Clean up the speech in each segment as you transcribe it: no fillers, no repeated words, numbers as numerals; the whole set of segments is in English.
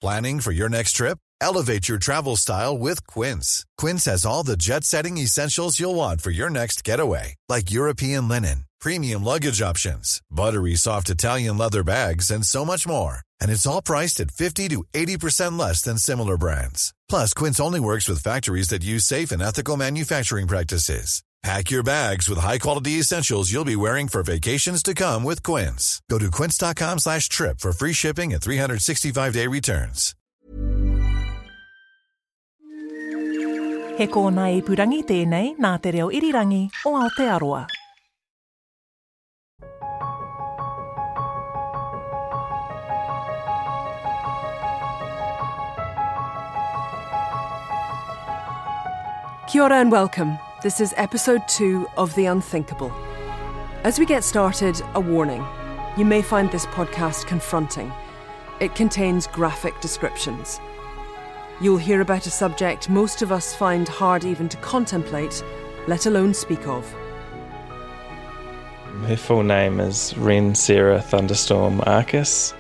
Planning for your next trip? Elevate your travel style with Quince. Quince has all the jet-setting essentials you'll want for your next getaway, like European linen, premium luggage options, buttery soft Italian leather bags, and so much more. And it's all priced at 50 to 80% less than similar brands. Plus, Quince only works with factories that use safe and ethical manufacturing practices. Pack your bags with high-quality essentials you'll be wearing for vacations to come with Quince. Go to quince.com/trip for free shipping and 365-day returns. He kōna ipurangi tēnei nā te reo irirangi o Aotearoa. Kia ora and welcome. This is episode 2 of The Unthinkable. As we get started, a warning. You may find this podcast confronting. It contains graphic descriptions. You'll hear about a subject most of us find hard even to contemplate, let alone speak of. Her full name is Wren Sarah Thunderstorm Arcus.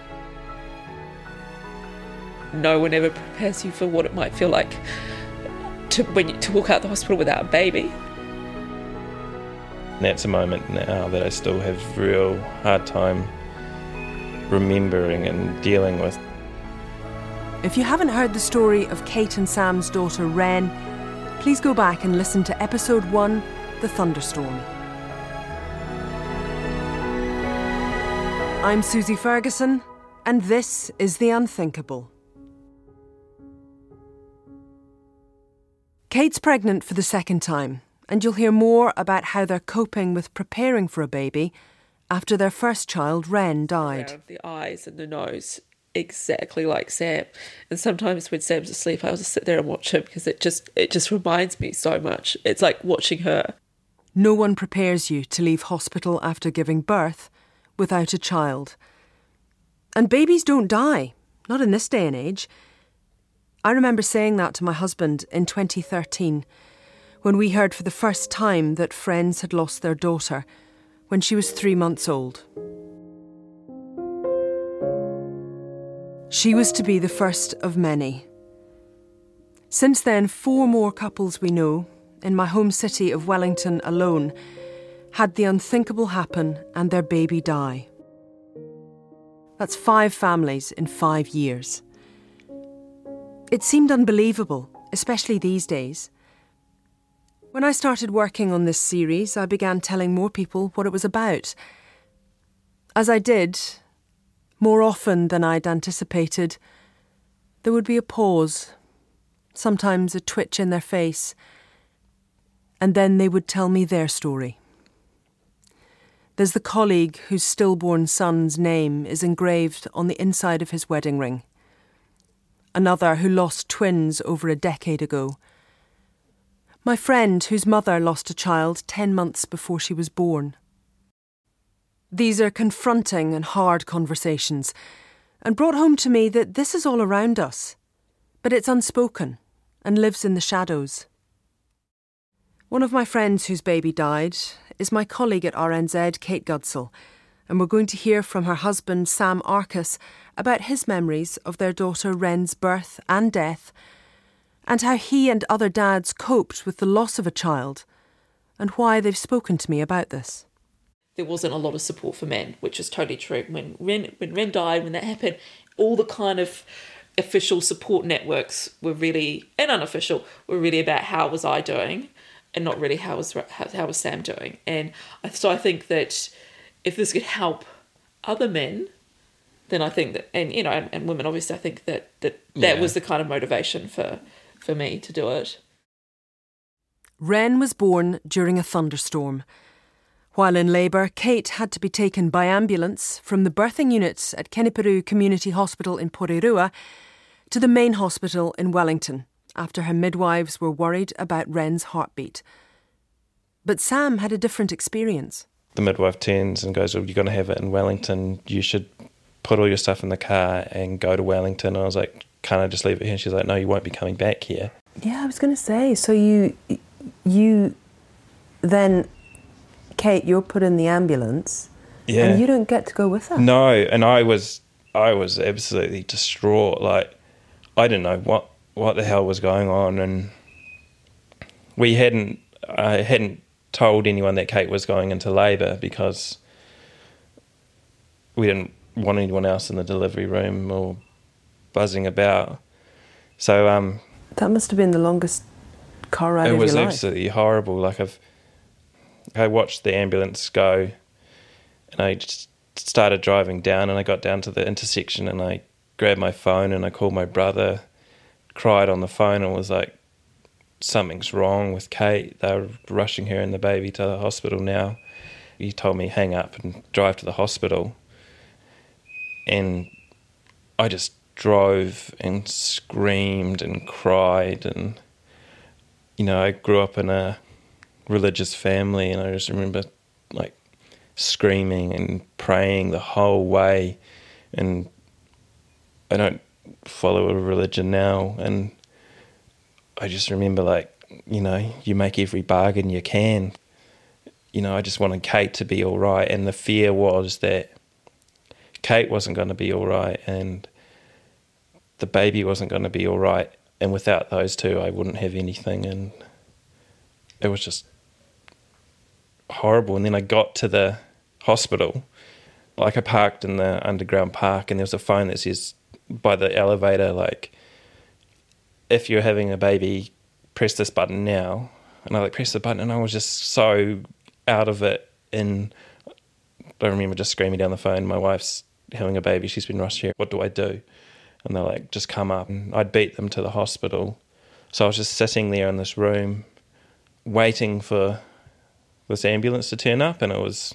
No one ever prepares you for what it might feel like to walk out the hospital without a baby. That's a moment now that I still have real hard time remembering and dealing with. If you haven't heard the story of Kate and Sam's daughter Wren, please go back and listen to episode 1, The Thunderstorm. I'm Susie Ferguson, and this is The Unthinkable. Kate's pregnant for the second time, and you'll hear more about how they're coping with preparing for a baby after their first child, Wren, died. The eyes and the nose, exactly like Sam. And sometimes when Sam's asleep, I'll just sit there and watch him because it just reminds me so much. It's like watching her. No one prepares you to leave hospital after giving birth without a child. And babies don't die, not in this day and age. I remember saying that to my husband in 2013 when we heard for the first time that friends had lost their daughter when she was 3 months old. She was to be the first of many. Since then, 4 more couples we know, in my home city of Wellington alone, had the unthinkable happen and their baby die. That's 5 families in 5 years. It seemed unbelievable, especially these days. When I started working on this series, I began telling more people what it was about. As I did, more often than I'd anticipated, there would be a pause, sometimes a twitch in their face, and then they would tell me their story. There's the colleague whose stillborn son's name is engraved on the inside of his wedding ring. Another who lost twins over a decade ago. My friend whose mother lost a child 10 months before she was born. These are confronting and hard conversations, and brought home to me that this is all around us, but it's unspoken and lives in the shadows. One of my friends whose baby died is my colleague at RNZ, Kate Gudsell, and we're going to hear from her husband, Sam Arcus, about his memories of their daughter Wren's birth and death, and how he and other dads coped with the loss of a child, and why they've spoken to me about this. There wasn't a lot of support for men, which is totally true. When Wren died, when that happened, all the kind of official support networks were really, and unofficial, were really about how was I doing, and not really how was Sam doing. And so I think that if this could help other men, then I think that, and women, obviously, I think that was the kind of motivation for me to do it. Wren was born during a thunderstorm. While in labour, Kate had to be taken by ambulance from the birthing units at Keniparu Community Hospital in Porirua to the main hospital in Wellington after her midwives were worried about Wren's heartbeat. But Sam had a different experience. The midwife turns and goes, well, you're going to have it in Wellington. You should put all your stuff in the car and go to Wellington. And I was like, can't I just leave it here? And she's like, no, you won't be coming back here. Yeah, I was going to say, so you then, Kate, you're put in the ambulance, and you don't get to go with her. No, and I was absolutely distraught. Like, I didn't know what the hell was going on, and I hadn't told anyone that Kate was going into labour because we didn't want anyone else in the delivery room or buzzing about. So that must have been the longest car ride of your life. It was absolutely horrible. Like I watched the ambulance go, and I just started driving down, and I got down to the intersection, and I grabbed my phone and I called my brother, cried on the phone, and was like, something's wrong with Kate. They're rushing her and the baby to the hospital now. He told me hang up and drive to the hospital. And I just drove and screamed and cried. And, you know, I grew up in a religious family, and I just remember like screaming and praying the whole way. And I don't follow a religion now, and I just remember, like, you know, you make every bargain you can. You know, I just wanted Kate to be all right, and the fear was that Kate wasn't going to be all right and the baby wasn't going to be all right, and without those two I wouldn't have anything, and it was just horrible. And then I got to the hospital, like I parked in the underground park, and there was a phone that says by the elevator, like, if you're having a baby, press this button now. And I pressed the button, and I was just so out of it. And I remember just screaming down the phone, my wife's having a baby, she's been rushed here, what do I do? And they're like, just come up. And I'd beat them to the hospital. So I was just sitting there in this room waiting for this ambulance to turn up, and it was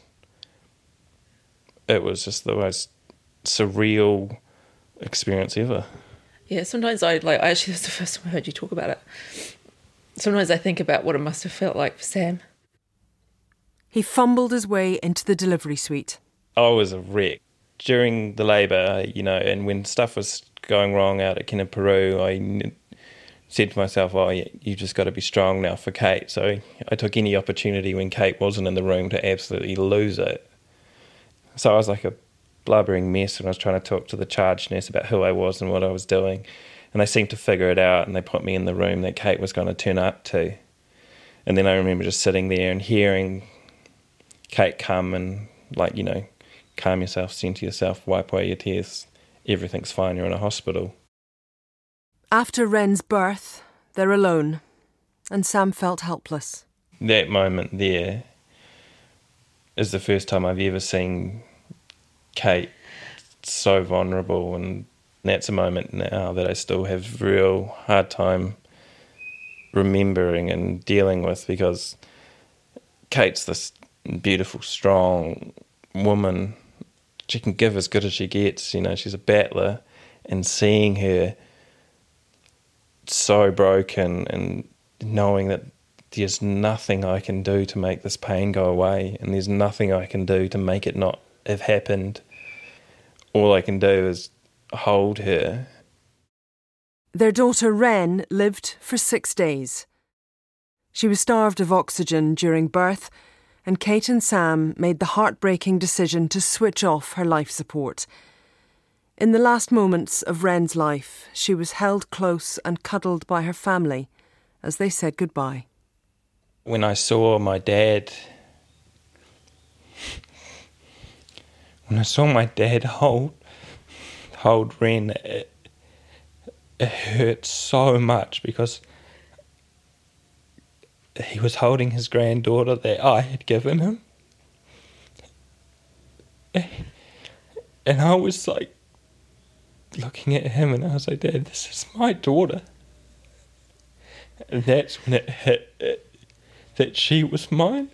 just the most surreal experience ever. Yeah, sometimes actually, that's the first time I heard you talk about it. Sometimes I think about what it must have felt like for Sam. He fumbled his way into the delivery suite. I was a wreck. During the labour, you know, and when stuff was going wrong out at Kinaparu, I said to myself, oh, you just got to be strong now for Kate. So I took any opportunity when Kate wasn't in the room to absolutely lose it. So I was like a blubbering mess when I was trying to talk to the charge nurse about who I was and what I was doing, and they seemed to figure it out, and they put me in the room that Kate was going to turn up to. And then I remember just sitting there and hearing Kate come and, like, you know, calm yourself, centre yourself, wipe away your tears, everything's fine, you're in a hospital. After Ren's birth, they're alone, and Sam felt helpless. That moment there is the first time I've ever seen Kate so vulnerable, and that's a moment now that I still have real hard time remembering and dealing with, because Kate's this beautiful, strong woman. She can give as good as she gets, you know, she's a battler, and seeing her so broken and knowing that there's nothing I can do to make this pain go away, and there's nothing I can do to make it not have happened. All I can do is hold her. Their daughter Ren lived for 6 days. She was starved of oxygen during birth, and Kate and Sam made the heartbreaking decision to switch off her life support. In the last moments of Ren's life, she was held close and cuddled by her family as they said goodbye. When I saw my dad hold Ren, it hurt so much, because he was holding his granddaughter that I had given him. And I was like looking at him, and I was like, Dad, this is my daughter. And that's when it hit that she was mine.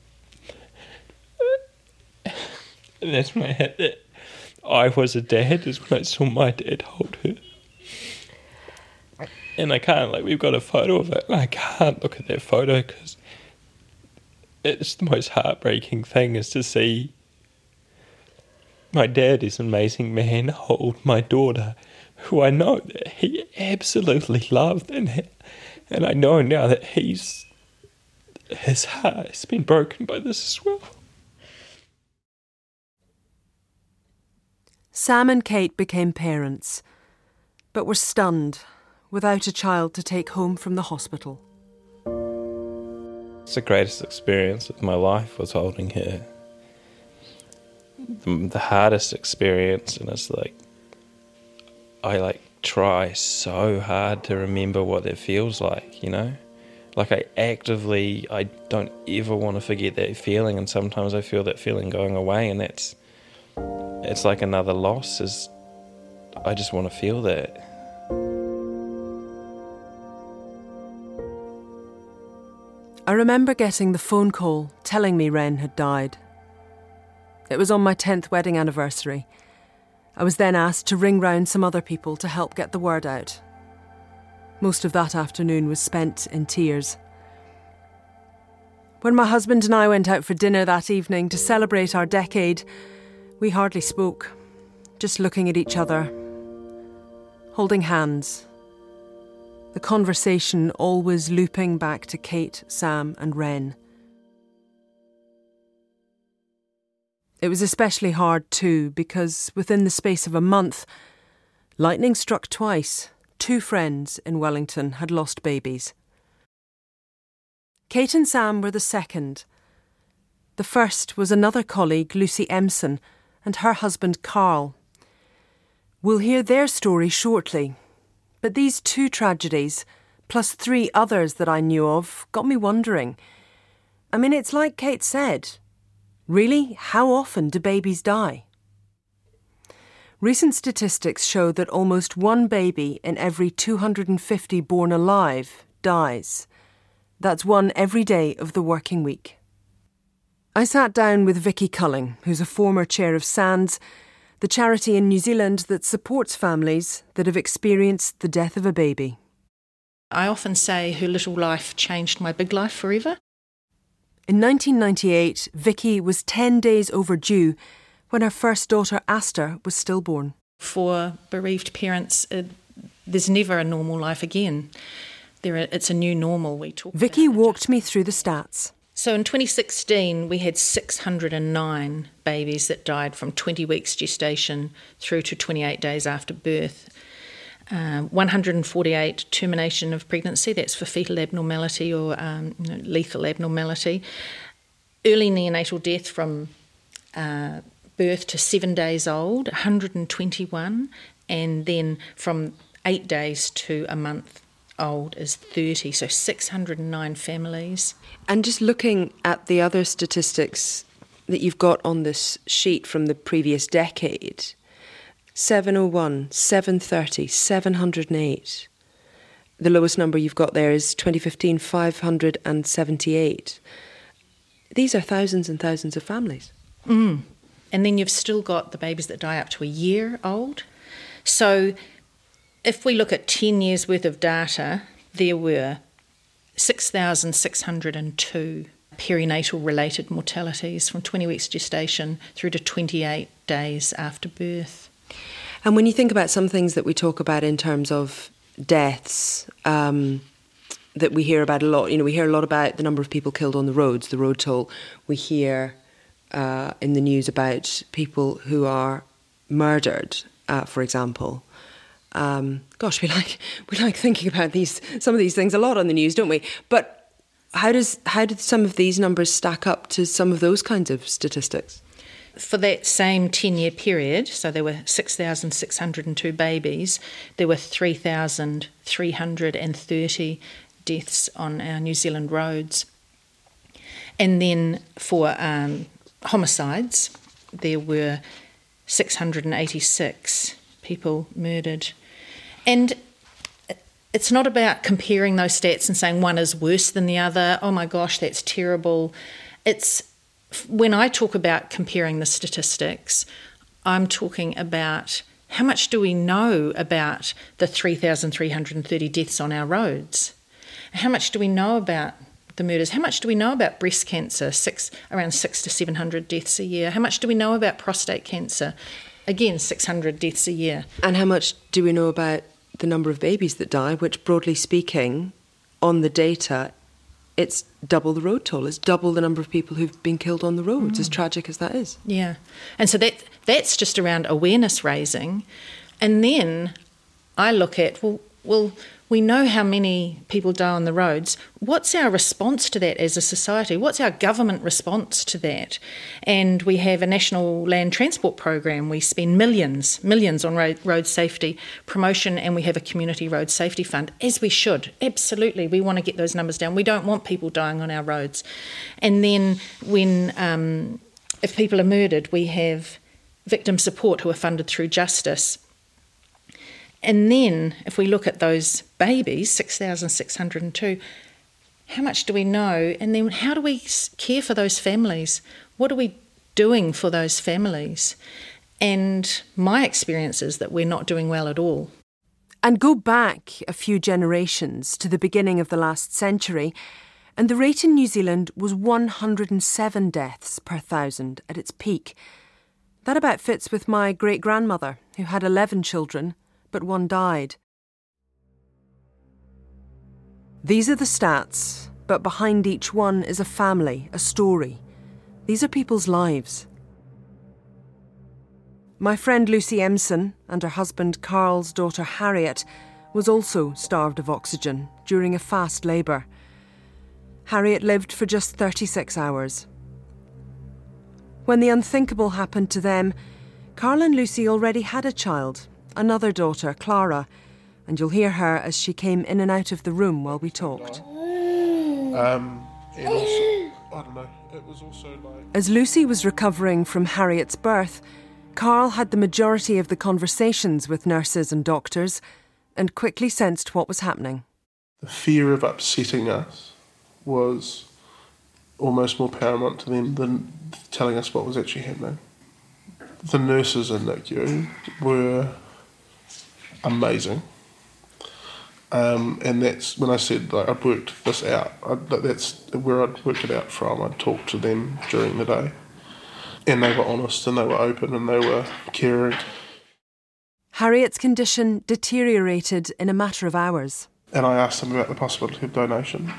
And that's when I hit that I was a dad, is when I saw my dad hold her. And I can't, like, we've got a photo of it, and I can't look at that photo because it's the most heartbreaking thing, is to see my dad, is an amazing man, hold my daughter, who I know that he absolutely loved, and I know now that his heart has been broken by this as well. Sam and Kate became parents. but were stunned, without a child to take home from the hospital. It's the greatest experience of my life was holding her. The hardest experience, and it's like, I try so hard to remember what that feels like, you know? Like I don't ever want to forget that feeling, and sometimes I feel that feeling going away, and it's like another loss. I just want to feel that. I remember getting the phone call telling me Ren had died. It was on my 10th wedding anniversary. I was then asked to ring round some other people to help get the word out. Most of that afternoon was spent in tears. When my husband and I went out for dinner that evening to celebrate our decade, we hardly spoke, just looking at each other, holding hands. The conversation always looping back to Kate, Sam and Ren. It was especially hard too, because within the space of a month, lightning struck twice. 2 friends in Wellington had lost babies. Kate and Sam were the second. The first was another colleague, Lucy Emson, and her husband Carl. We'll hear their story shortly, but these 2 tragedies, plus 3 others that I knew of, got me wondering. I mean, it's like Kate said. Really, how often do babies die? Recent statistics show that almost 1 baby in every 250 born alive dies. That's 1 every day of the working week. I sat down with Vicky Culling, who's a former chair of SANDS, the charity in New Zealand that supports families that have experienced the death of a baby. I often say her little life changed my big life forever. In 1998, Vicky was 10 days overdue when her first daughter, Aster, was stillborn. For bereaved parents, there's never a normal life again. It's a new normal we talk about. Vicky walked me through the stats. So in 2016, we had 609 babies that died from 20 weeks gestation through to 28 days after birth. 148 termination of pregnancy, that's for fetal abnormality or lethal abnormality. Early neonatal death from birth to 7 days old, 121, and then from 8 days to a month old is 30, so 609 families. And just looking at the other statistics that you've got on this sheet from the previous decade, 701, 730, 708. The lowest number you've got there is 2015, 578. These are thousands and thousands of families. And then you've still got the babies that die up to a year old. So if we look at 10 years' worth of data, there were 6,602 perinatal-related mortalities from 20 weeks gestation through to 28 days after birth. And when you think about some things that we talk about in terms of deaths, that we hear about a lot, we hear a lot about the number of people killed on the roads, the road toll. We hear in the news about people who are murdered, for example. We like thinking about some of these things a lot on the news, don't we? But how did some of these numbers stack up to some of those kinds of statistics? For that same 10-year period, so there were 6,602 babies, there were 3,330 deaths on our New Zealand roads. And then for homicides, there were 686 people murdered. And it's not about comparing those stats and saying one is worse than the other. Oh my gosh, that's terrible. It's when I talk about comparing the statistics, I'm talking about how much do we know about the 3,330 deaths on our roads? How much do we know about the murders? How much do we know about breast cancer? Around 600 to 700 deaths a year. How much do we know about prostate cancer? Again, 600 deaths a year. And how much do we know about the number of babies that die, which, broadly speaking, on the data, it's double the road toll. It's double the number of people who've been killed on the roads, as tragic as that is. Yeah. And so that's just around awareness raising. And then I look at, well, we know how many people die on the roads. What's our response to that as a society? What's our government response to that? And we have a national land transport program. We spend millions on road safety promotion, and we have a community road safety fund, as we should. Absolutely, we want to get those numbers down. We don't want people dying on our roads. And then when, if people are murdered, we have victim support who are funded through Justice. And then, if we look at those babies, 6,602, how much do we know? And then how do we care for those families? What are we doing for those families? And my experience is that we're not doing well at all. And go back a few generations to the beginning of the last century, and the rate in New Zealand was 107 deaths per 1,000 at its peak. That about fits with my great-grandmother, who had 11 children, but one died. These are the stats, but behind each one is a family, a story. These are people's lives. My friend Lucy Emson and her husband Carl's daughter Harriet was also starved of oxygen during a fast labour. Harriet lived for just 36 hours. When the unthinkable happened to them, Carl and Lucy already had a child, another daughter, Clara, and you'll hear her as she came in and out of the room while we talked. And also, I don't know, it was also like... As Lucy was recovering from Harriet's birth, Carl had the majority of the conversations with nurses and doctors and quickly sensed what was happening. The fear of upsetting us was almost more paramount to them than telling us what was actually happening. The nurses in NICU were amazing. And that's when I said like, I'd worked this out. That's where I'd worked it out from. I'd talked to them during the day. And they were honest and they were open and they were caring. Harriet's condition deteriorated in a matter of hours. And I asked them about the possibility of donation.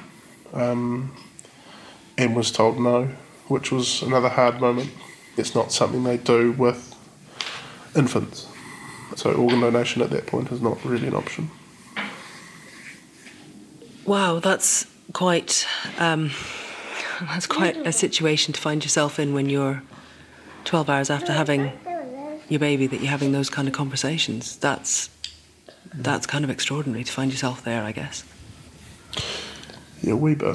And was told no, which was another hard moment. It's not something they do with infants. So organ donation at that point is not really an option. Wow, that's quite a situation to find yourself in when you're 12 hours after having your baby, that you're having those kind of conversations. That's kind of extraordinary to find yourself there, I guess. Yeah, a wee bit.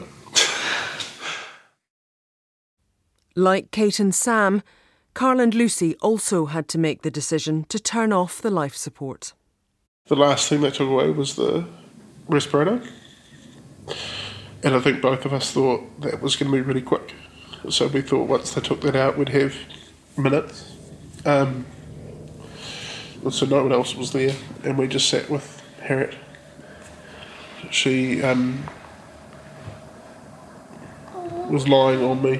Like Kate and Sam, Carl and Lucy also had to make the decision to turn off the life support. The last thing they took away was the respirator. And I think both of us thought that was going to be really quick. So we thought once they took that out, we'd have minutes. So no one else was there, and we just sat with Harriet. She was lying on me.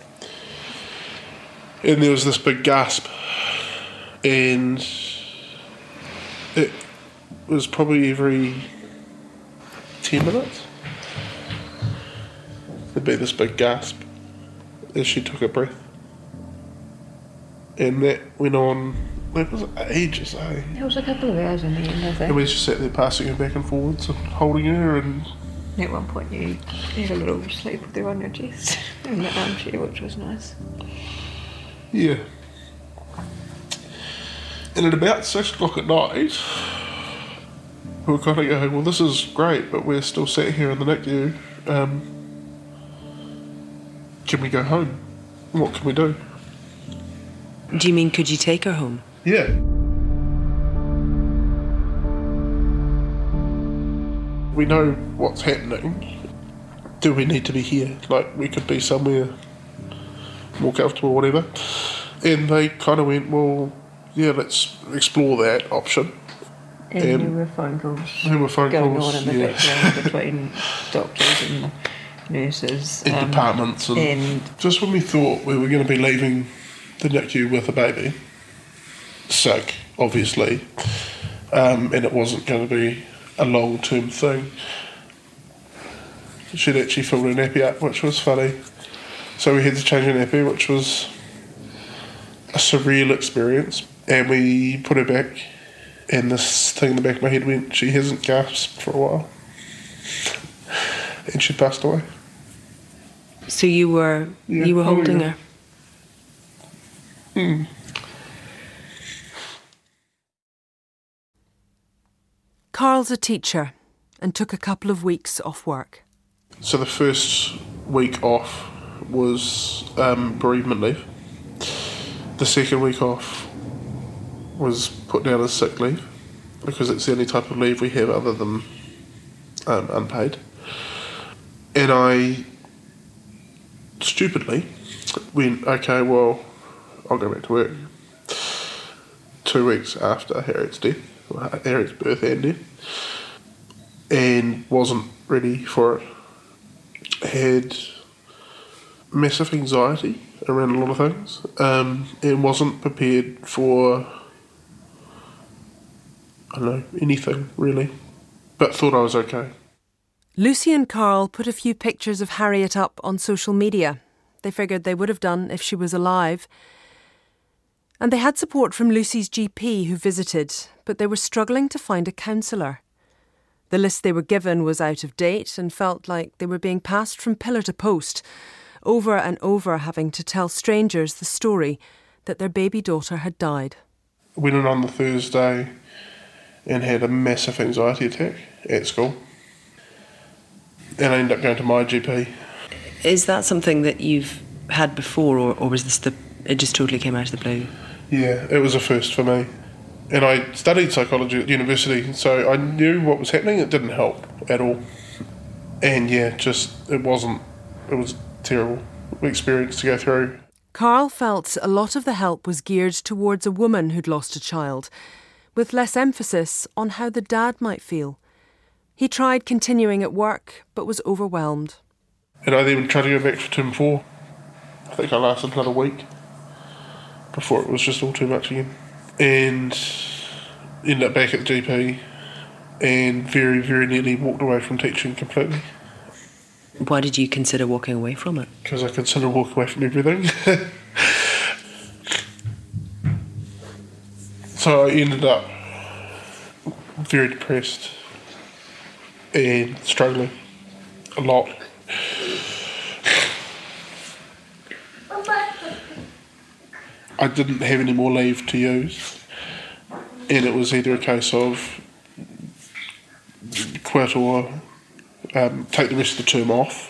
And there was this big gasp, and it was probably every 10 minutes. There'd be this big gasp as she took a breath. And that went on, it was ages, eh? It was a couple of hours in the end, I think. And we just sat there passing her back and forwards and holding her, and... At one point you had a little sleep with her on your chest in the armchair, which was nice. Yeah. And at about 6 o'clock at night, we were kind of going, well, this is great, but we're still sat here in the NICU. Can we go home? What can we do? Do you mean, could you take her home? Yeah. We know what's happening. Do we need to be here? Like, we could be somewhere more comfortable or whatever. And they kind of went, well, yeah, let's explore that option. And there were phone calls going on in the background between doctors and nurses. In departments. And just when we thought we were going to be leaving the NICU with a baby, sick, obviously, and it wasn't going to be a long-term thing, she'd actually filled her nappy up, which was funny. So we had to change her nappy, which was a surreal experience, and we put her back, And this thing in the back of my head went, she hasn't gasped for a while. And she passed away. So you were holding her? Mm. Carl's a teacher and took a couple of weeks off work. So the first week off was bereavement leave. The second week off was put down as sick leave because it's the only type of leave we have other than unpaid. And I stupidly went, okay, well, I'll go back to work. 2 weeks after Harriet's birth and death, and wasn't ready for it. Had massive anxiety around a lot of things, and wasn't prepared for, I don't know, anything really, but thought I was okay. Lucy and Carl put a few pictures of Harriet up on social media. They figured they would have done if she was alive. And they had support from Lucy's GP who visited, but they were struggling to find a counsellor. The list they were given was out of date and felt like they were being passed from pillar to post, over and over having to tell strangers the story that their baby daughter had died. Went in on the Thursday and had a massive anxiety attack at school. And I ended up going to my GP. Is that something that you've had before, or was this it just totally came out of the blue? Yeah, it was a first for me. And I studied psychology at university, so I knew what was happening. It didn't help at all. And yeah, it was a terrible experience to go through. Carl felt a lot of the help was geared towards a woman who'd lost a child, with less emphasis on how the dad might feel. He tried continuing at work, but was overwhelmed. And I then tried to go back for term 4. I think I lasted another week before it was just all too much again. And ended up back at the GP and very, very nearly walked away from teaching completely. Why did you consider walking away from it? Because I considered walking away from everything. So I ended up very depressed and struggling a lot. I didn't have any more leave to use, and it was either a case of quit or take the rest of the term off,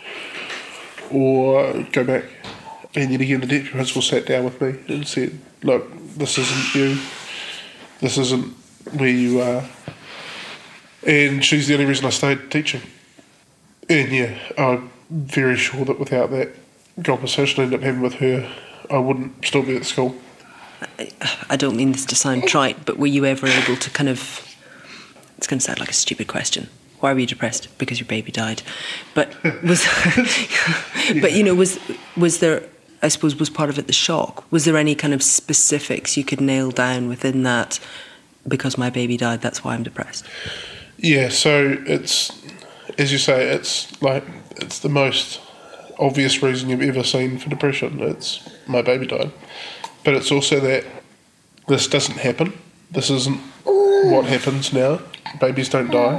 or go back. And yet again, the deputy principal sat down with me and said, look, this isn't you, this isn't where you are. And she's the only reason I stayed teaching. And yeah, I'm very sure that without that conversation I ended up having with her, I wouldn't still be at school. I don't mean this to sound trite, but were you ever able to kind of... It's going to sound like a stupid question. Why were you depressed? Because your baby died. But was... But, you know, was there... I suppose was part of it the shock? Was there any kind of specifics you could nail down within that? Because my baby died, that's why I'm depressed. Yeah, so it's... As you say, it's the most obvious reason you've ever seen for depression. It's my baby died. But it's also that this doesn't happen. This isn't what happens now. Babies don't die.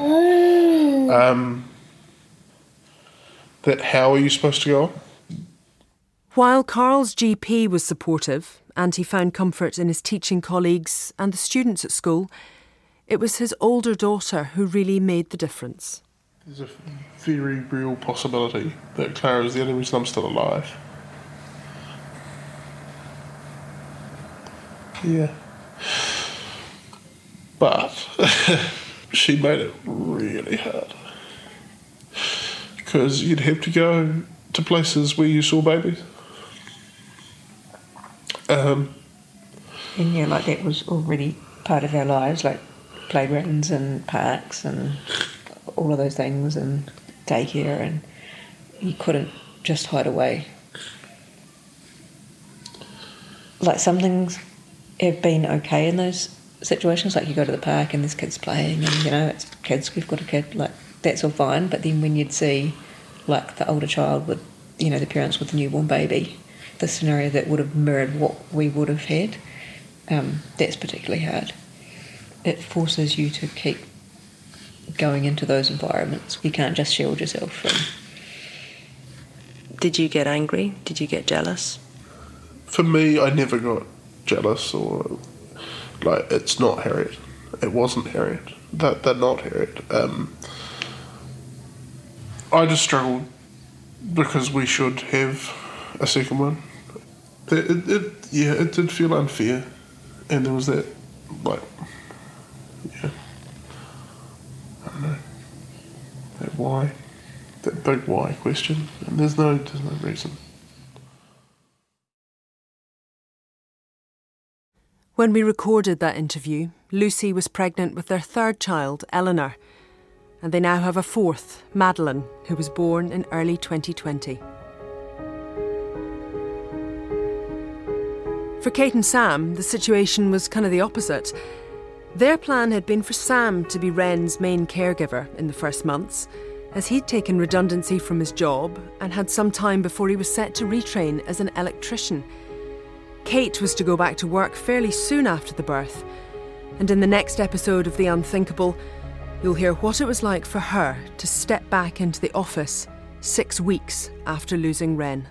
That how are you supposed to go on? While Carl's GP was supportive and he found comfort in his teaching colleagues and the students at school, it was his older daughter who really made the difference. There's a very real possibility that Clara is the only reason I'm still alive. Yeah. But she made it really hard. Because you'd have to go to places where you saw babies. And yeah, like that was already part of our lives, like playgrounds and parks and all of those things and daycare, and you couldn't just hide away. Like some things have been okay in those situations, like you go to the park and there's kids playing and, you know, it's kids, we've got a kid, like that's all fine, but then when you'd see like the older child with, you know, the parents with the newborn baby, the scenario that would have mirrored what we would have had, that's particularly hard. it forces you to keep going into those environments. You can't just shield yourself from. Did you get angry? Did you get jealous? For me, I never got jealous or like, it's not Harriet. It wasn't Harriet. They're not Harriet. I just struggled because we should have a second one. It did feel unfair, and there was that, like, yeah, I don't know, that big why question, and there's no reason. When we recorded that interview, Lucy was pregnant with their third child, Eleanor, and they now have a fourth, Madeline, who was born in early 2020. For Kate and Sam, the situation was kind of the opposite. Their plan had been for Sam to be Wren's main caregiver in the first months, as he'd taken redundancy from his job and had some time before he was set to retrain as an electrician. Kate was to go back to work fairly soon after the birth, and in the next episode of The Unthinkable, you'll hear what it was like for her to step back into the office 6 weeks after losing Wren.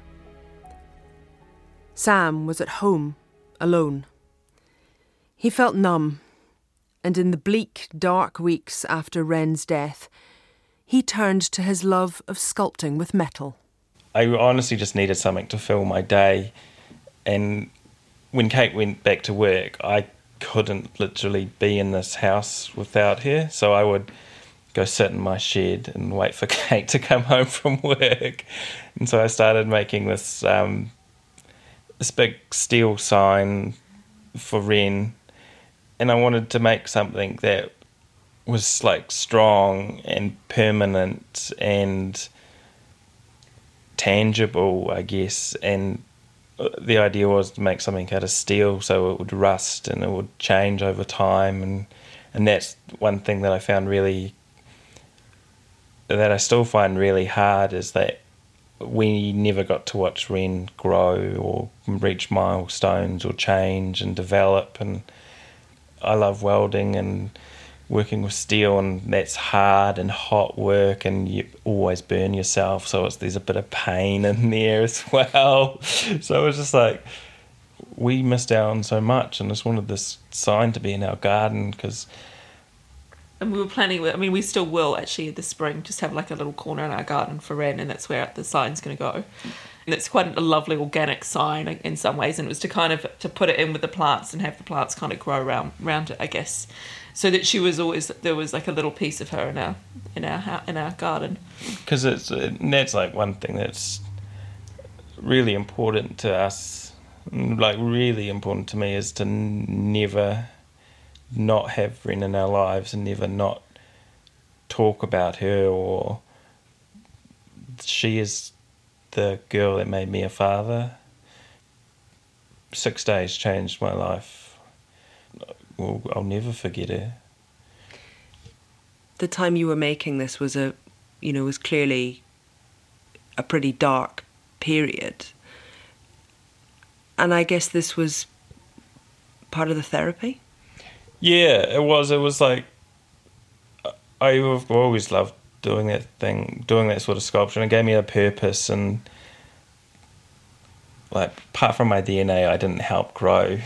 Sam was at home, alone. He felt numb, and in the bleak, dark weeks after Wren's death, he turned to his love of sculpting with metal. I honestly just needed something to fill my day, and when Kate went back to work, I couldn't literally be in this house without her, so I would go sit in my shed and wait for Kate to come home from work. And so I started making this big steel sign for Wren, and I wanted to make something that was like strong and permanent and tangible, I guess, and the idea was to make something out of steel so it would rust and it would change over time, and that's one thing that I found that I still find really hard, is that we never got to watch Wren grow or reach milestones or change and develop. And I love welding and working with steel, and that's hard and hot work, and you always burn yourself, so there's a bit of pain in there as well. So it was just like, we missed out on so much, and just wanted this sign to be in our garden, because... And we were planning, I mean, we still will actually this spring just have like a little corner in our garden for Wren, and that's where the sign's going to go. And it's quite a lovely organic sign in some ways, and it was to kind of to put it in with the plants and have the plants kind of grow around it, I guess, so that there was like a little piece of her in our garden. Because that's like one thing that's really important to us, like really important to me, is to never not have Wren in our lives and never not talk about her, or she is the girl that made me a father. 6 days changed my life. Well, I'll never forget her. The time you were making this was was clearly a pretty dark period. And I guess this was part of the therapy? Yeah, it was. It was like, I've always loved doing that sort of sculpture, and it gave me a purpose. And like, apart from my DNA, I didn't help grow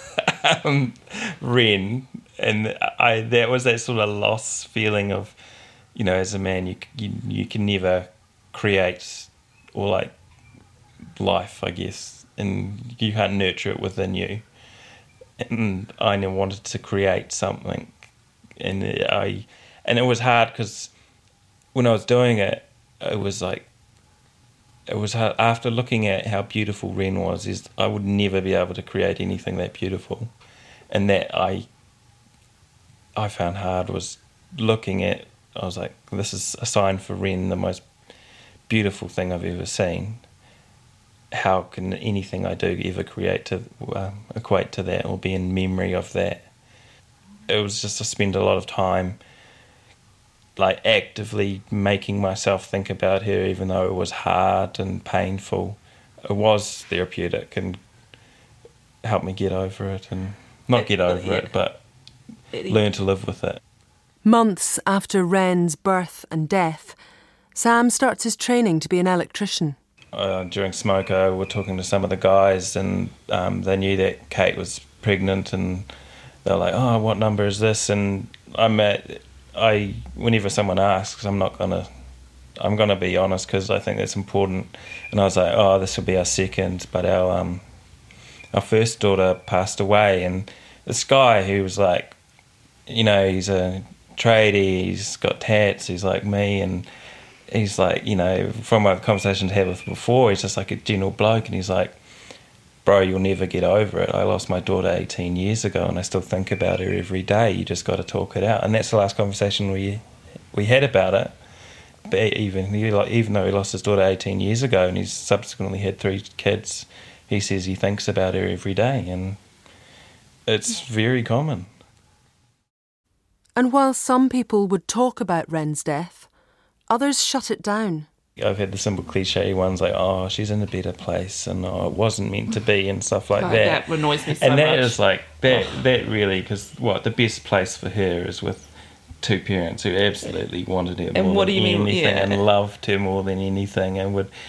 Wren, and that was that sort of loss feeling of, as a man, you can never create or like life, I guess, and you can't nurture it within you. And I never wanted to create something, and it was hard, because when I was doing it, it was hard. After looking at how beautiful Wren was, I would never be able to create anything that beautiful, and that I found hard was looking at. I was like, this is a sign for Wren, the most beautiful thing I've ever seen. How can anything I do ever equate to that or be in memory of that? It was just to spend a lot of time like actively making myself think about her, even though it was hard and painful. It was therapeutic and helped me get over it, and not get over it, but learn to live with it. Months after Wren's birth and death, Sam starts his training to be an electrician. During Smoko, we were talking to some of the guys, and they knew that Kate was pregnant, and they're like, "Oh, what number is this?" And whenever someone asks, I'm gonna be honest because I think that's important. And I was like, "Oh, this will be our second," but our first daughter passed away, and this guy who was like, he's a tradie, he's got tats, he's like me, and he's like, from my conversations I had with him before, he's just like a general bloke, and he's like, "Bro, you'll never get over it. I lost my daughter 18 years ago and I still think about her every day. You just got to talk it out." And that's the last conversation we had about it. But even though he lost his daughter 18 years ago and he's subsequently had 3 kids, he says he thinks about her every day, and it's very common. And while some people would talk about Wren's death, others shut it down. I've had the simple cliche ones like, "Oh, she's in a better place," and "Oh, it wasn't meant to be," and stuff like that. That annoys me so much. And that is like, that really, because the best place for her is with 2 parents who absolutely wanted her more than anything and loved her more than anything, and would,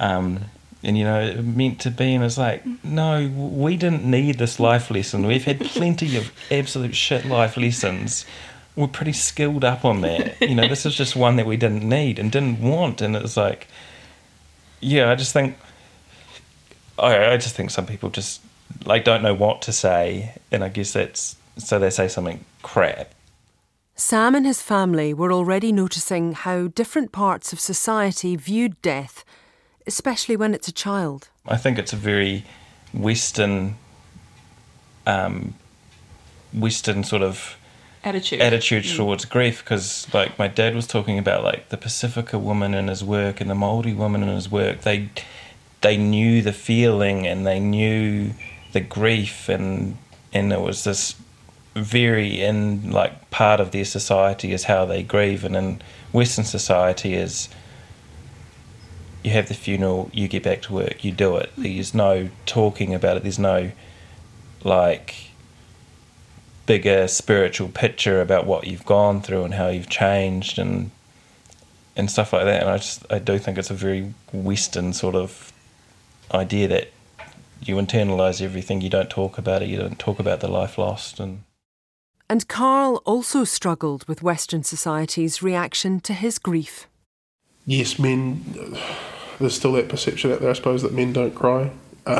meant to be. And it's like, no, we didn't need this life lesson. We've had plenty of absolute shit life lessons. We're pretty skilled up on that. This is just one that we didn't need and didn't want. And it's like, I just think some people just like don't know what to say, and I guess so they say something crap. Sam and his family were already noticing how different parts of society viewed death, especially when it's a child. I think it's a very Western sort of attitude towards grief, because like my dad was talking about like the Pacifica woman in his work and the Māori woman in his work, they knew the feeling and they knew the grief, and it was this very part of their society is how they grieve. And in Western society is you have the funeral, you get back to work, you do it. There's no talking about it. There's no bigger spiritual picture about what you've gone through and how you've changed and stuff like that. And I do think it's a very Western sort of idea that you internalise everything. You don't talk about it. You don't talk about the life lost. And Carl also struggled with Western society's reaction to his grief. Yes, men, there's still that perception out there, I suppose, that men don't cry.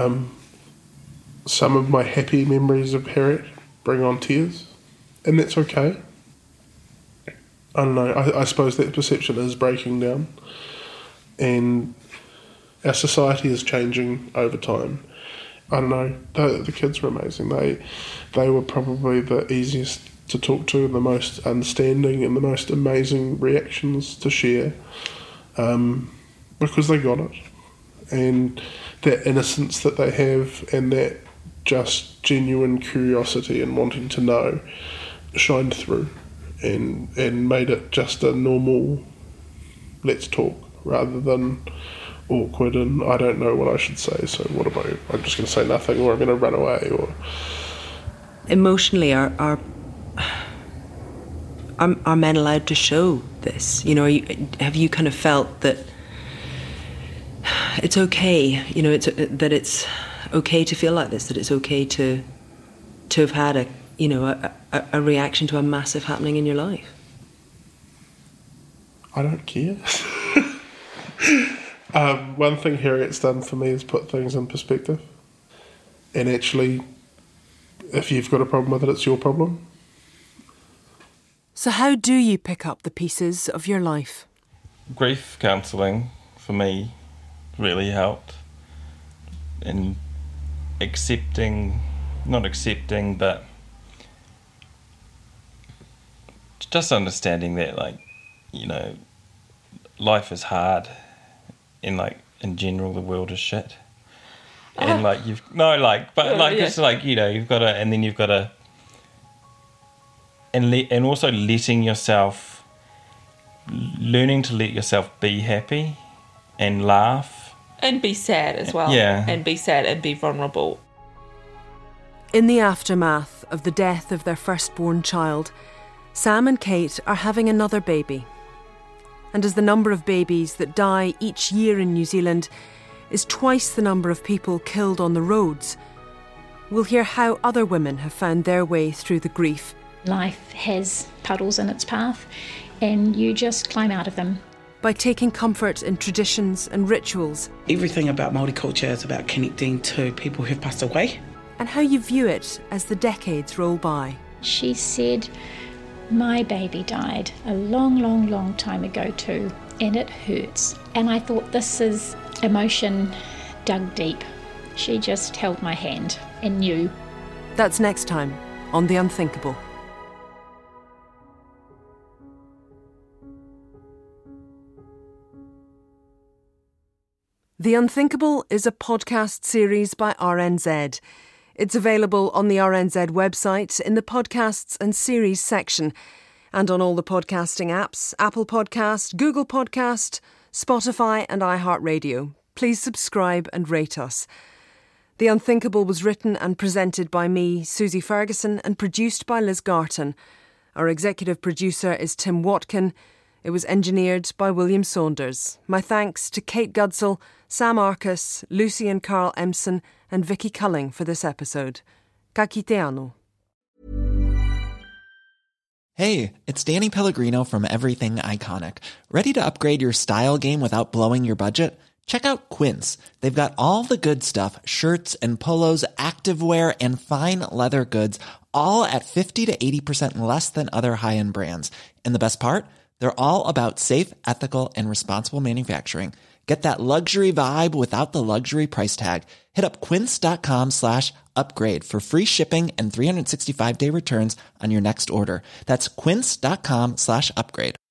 Some of my happy memories of Harriet bring on tears, and that's okay. I don't know, I suppose that perception is breaking down, and our society is changing over time. I don't know, the kids were amazing. They were probably the easiest to talk to, and the most understanding and the most amazing reactions to share, because they got it. And that innocence that they have and that just genuine curiosity and wanting to know shined through and made it just a normal let's talk rather than awkward and I don't know what I should say, so what about you? I'm just going to say nothing, or I'm going to run away. Or emotionally, are men allowed to show this? Have you kind of felt that it's okay? That it's okay to feel like this. That it's okay to have had a reaction to a massive happening in your life. I don't care. One thing Harriet's done for me is put things in perspective. And actually, if you've got a problem with it, it's your problem. So how do you pick up the pieces of your life? Grief counselling, for me, really helped. In not accepting, but just understanding that, life is hard. And in general, the world is shit. And you've got to, and then you've got to, and also learning to let yourself be happy and laugh. And be sad as well. Yeah. And be sad and be vulnerable. In the aftermath of the death of their firstborn child, Sam and Kate are having another baby. And as the number of babies that die each year in New Zealand is twice the number of people killed on the roads, we'll hear how other women have found their way through the grief. Life has puddles in its path, and you just climb out of them. By taking comfort in traditions and rituals. Everything about Māori culture is about connecting to people who've passed away. And how you view it as the decades roll by. She said, my baby died a long, long, long time ago too, and it hurts. And I thought, this is emotion dug deep. She just held my hand and knew. That's next time on The Unthinkable. The Unthinkable is a podcast series by RNZ. It's available on the RNZ website in the podcasts and series section and on all the podcasting apps, Apple Podcast, Google Podcast, Spotify and iHeartRadio. Please subscribe and rate us. The Unthinkable was written and presented by me, Susie Ferguson, and produced by Liz Garton. Our executive producer is Tim Watkin. It was engineered by William Saunders. My thanks to Kate Gudsell, Sam Arcus, Lucy and Carl Empson and Vicky Culling for this episode. Ka kite anō. Hey, it's Danny Pellegrino from Everything Iconic. Ready to upgrade your style game without blowing your budget? Check out Quince. They've got all the good stuff, shirts and polos, activewear and fine leather goods, all at 50 to 80% less than other high-end brands. And the best part? They're all about safe, ethical, and responsible manufacturing. Get that luxury vibe without the luxury price tag. Hit up quince.com/upgrade for free shipping and 365-day returns on your next order. That's quince.com/upgrade.